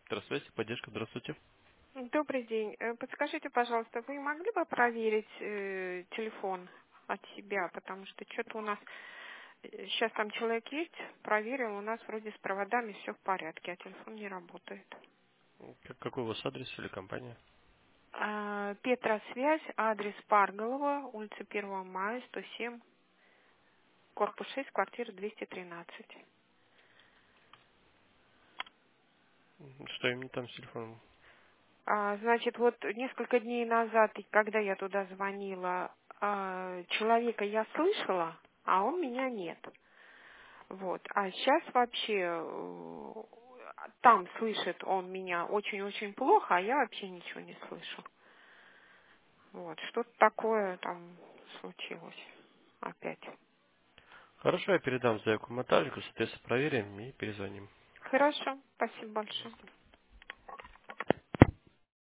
Здравствуйте, поддержка, здравствуйте. Добрый день. Подскажите, пожалуйста, вы могли бы проверить телефон от себя, потому что что-то у нас сейчас там человек есть, проверил, у нас вроде с проводами все в порядке, а телефон не работает. Какой у вас адрес или компания? Петросвязь, адрес Парголова, улица 1 мая, 107, корпус 6, квартира 213. Что именно там с телефоном? Значит, вот несколько дней назад, когда я туда звонила, человека я слышала, а он меня нет. Вот. А сейчас вообще там слышит он меня очень-очень плохо, а я вообще ничего не слышу. Вот. Что-то такое там случилось опять. Хорошо, я передам заявку Маталику, соответственно, проверим и перезвоним. Хорошо. Спасибо большое.